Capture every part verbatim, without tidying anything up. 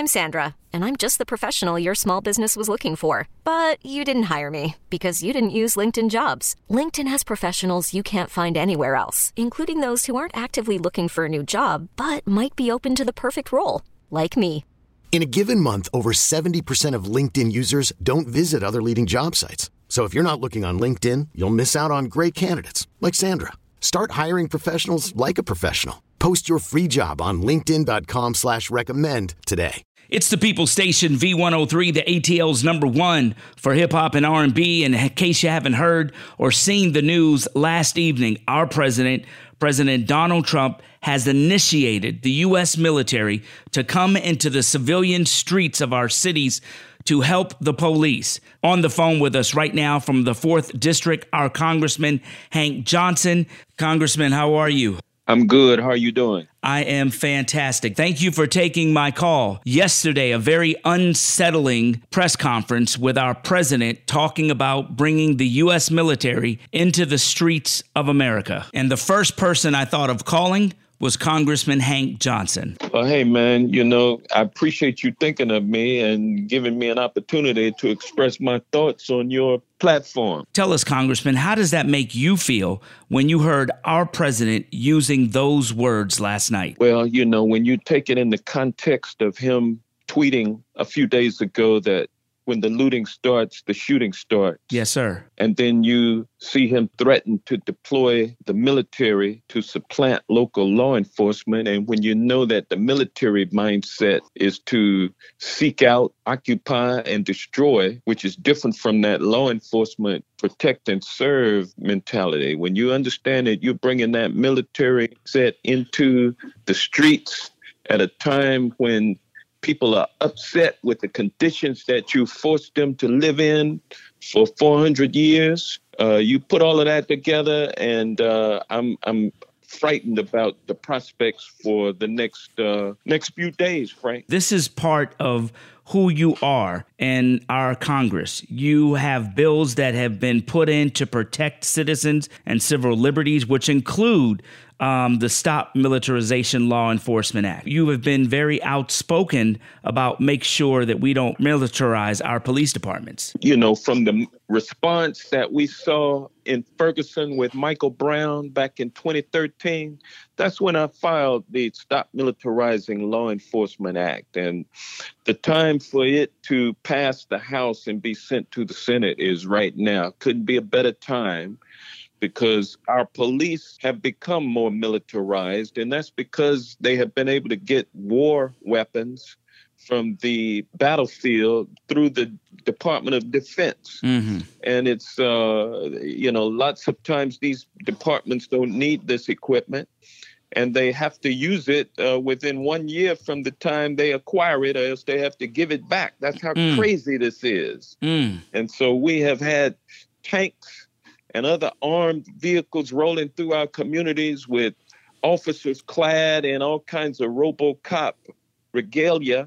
I'm Sandra, and I'm just the professional your small business was looking for. But you didn't hire me because you didn't use LinkedIn Jobs. LinkedIn has professionals you can't find anywhere else, including those who aren't actively looking for a new job, but might be open to the perfect role, like me. In a given month, over seventy percent of LinkedIn users don't visit other leading job sites. So if you're not looking on LinkedIn, you'll miss out on great candidates like Sandra. Start hiring professionals like a professional. Post your free job on linkedin.com slash recommend today. It's the People Station V one oh three, the A T L's number one for hip hop and R and B. And in case you haven't heard or seen the news, last evening, our president, President Donald Trump, has initiated the U S military to come into the civilian streets of our cities to help the police. On the phone with us right now from the fourth District, our Congressman Hank Johnson. Congressman, how are you? I'm good. How are you doing? I am fantastic. Thank you for taking my call. Yesterday, a very unsettling press conference with our president talking about bringing the U S military into the streets of America. And the first person I thought of calling was Congressman Hank Johnson. Well, hey, man, you know, I appreciate you thinking of me and giving me an opportunity to express my thoughts on your platform. Tell us, Congressman, how does that make you feel when you heard our president using those words last night? Well, you know, when you take it in the context of him tweeting a few days ago that when the looting starts, the shooting starts. Yes, sir. And then you see him threaten to deploy the military to supplant local law enforcement. And when you know that the military mindset is to seek out, occupy, and destroy, which is different from that law enforcement protect and serve mentality. When you understand that you're bringing that military set into the streets at a time when people are upset with the conditions that you forced them to live in for four hundred years. Uh, you put all of that together, and uh, I'm I'm frightened about the prospects for the next uh, next few days, Frank. This is part of who you are and our Congress. You have bills that have been put in to protect citizens and civil liberties, which include Um, the Stop Militarization Law Enforcement Act. You have been very outspoken about make sure that we don't militarize our police departments. You know, from the response that we saw in Ferguson with Michael Brown back in twenty thirteen, that's when I filed the Stop Militarizing Law Enforcement Act. And the time for it to pass the House and be sent to the Senate is right now. Couldn't be a better time, because our police have become more militarized, and that's because they have been able to get war weapons from the battlefield through the Department of Defense. Mm-hmm. And it's, uh, you know, lots of times these departments don't need this equipment, and they have to use it uh, within one year from the time they acquire it, or else they have to give it back. That's how mm. crazy this is. Mm. And so we have had tanks and other armed vehicles rolling through our communities with officers clad in all kinds of RoboCop regalia.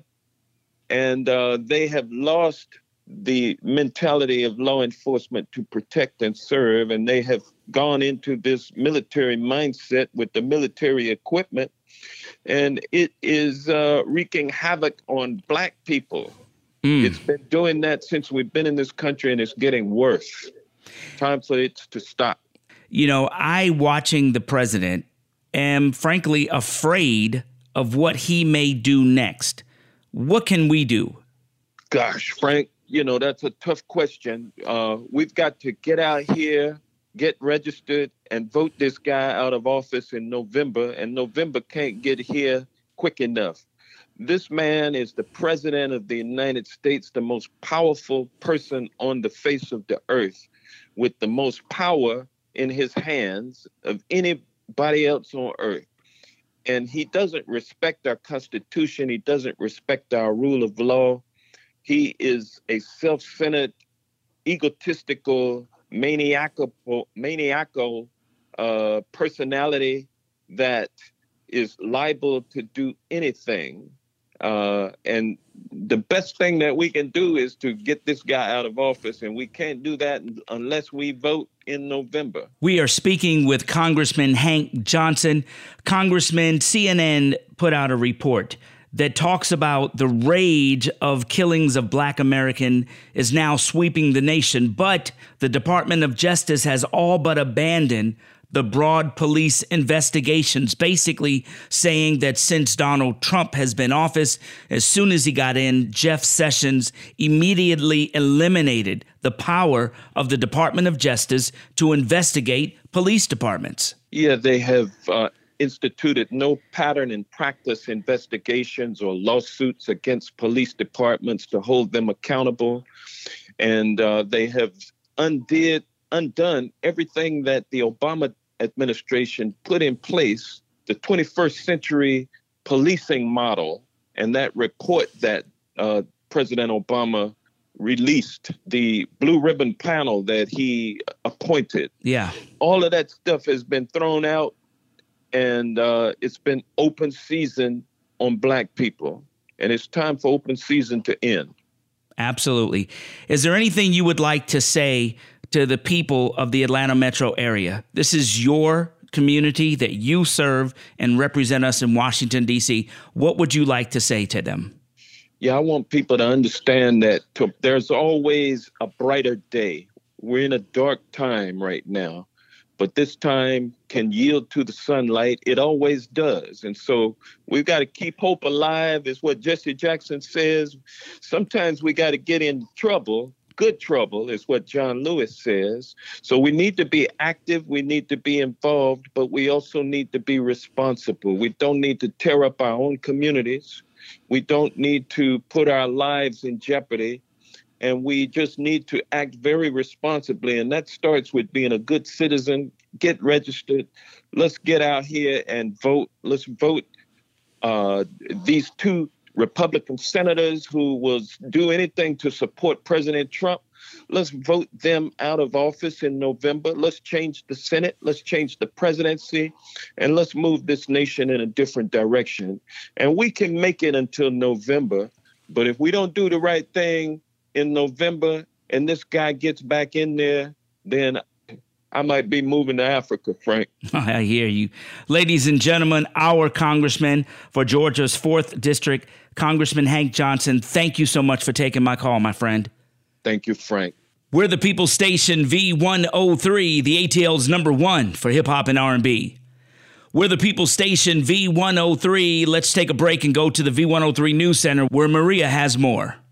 And uh, they have lost the mentality of law enforcement to protect and serve. And they have gone into this military mindset with the military equipment. And it is uh, wreaking havoc on Black people. Mm. It's been doing that since we've been in this country, and it's getting worse. Time for it to stop. You know, I, watching the president, am frankly afraid of what he may do next. What can we do? Gosh, Frank, you know, that's a tough question. Uh, we've got to get out here, get registered, and vote this guy out of office in November. And November can't get here quick enough. This man is the president of the United States, the most powerful person on the face of the earth, with the most power in his hands of anybody else on earth. And he doesn't respect our Constitution. He doesn't respect our rule of law. He is a self-centered, egotistical, maniacal, maniacal uh, personality that is liable to do anything. Uh, and the best thing that we can do is to get this guy out of office, and we can't do that unless we vote in November. We are speaking with Congressman Hank Johnson. Congressman, C N N put out a report that talks about the rage of killings of Black American is now sweeping the nation. But the Department of Justice has all but abandoned the broad police investigations, basically saying that since Donald Trump has been in office, as soon as he got in, Jeff Sessions immediately eliminated the power of the Department of Justice to investigate police departments. Yeah, they have uh, instituted no pattern and practice investigations or lawsuits against police departments to hold them accountable. And uh, they have undid undone everything that the Obama administration put in place, the twenty-first century policing model, and that report that uh, President Obama released, the blue ribbon panel that he appointed. Yeah. All of that stuff has been thrown out, and uh, it's been open season on Black people. And it's time for open season to end. Absolutely. Is there anything you would like to say to the people of the Atlanta metro area? This is your community that you serve and represent us in Washington, D C. What would you like to say to them? Yeah, I want people to understand that to, there's always a brighter day. We're in a dark time right now, but this time can yield to the sunlight. It always does. And so we've got to keep hope alive, is what Jesse Jackson says. Sometimes we got to get in trouble. Good trouble is what John Lewis says. So we need to be active. We need to be involved, but we also need to be responsible. We don't need to tear up our own communities. We don't need to put our lives in jeopardy. And we just need to act very responsibly. And that starts with being a good citizen. Get registered. Let's get out here and vote. Let's vote uh, these two Republican senators who will do anything to support President Trump. Let's vote them out of office in November. Let's change the Senate. Let's change the presidency. And let's move this nation in a different direction. And we can make it until November. But if we don't do the right thing in November and this guy gets back in there, then I might be moving to Africa, Frank. I hear you. Ladies and gentlemen, our congressman for Georgia's fourth District, Congressman Hank Johnson, thank you so much for taking my call, my friend. Thank you, Frank. We're the People's Station V one oh three, the A T L's number one for hip hop and R and B. We're the People's Station V one oh three. Let's take a break and go to the V one oh three News Center where Maria has more.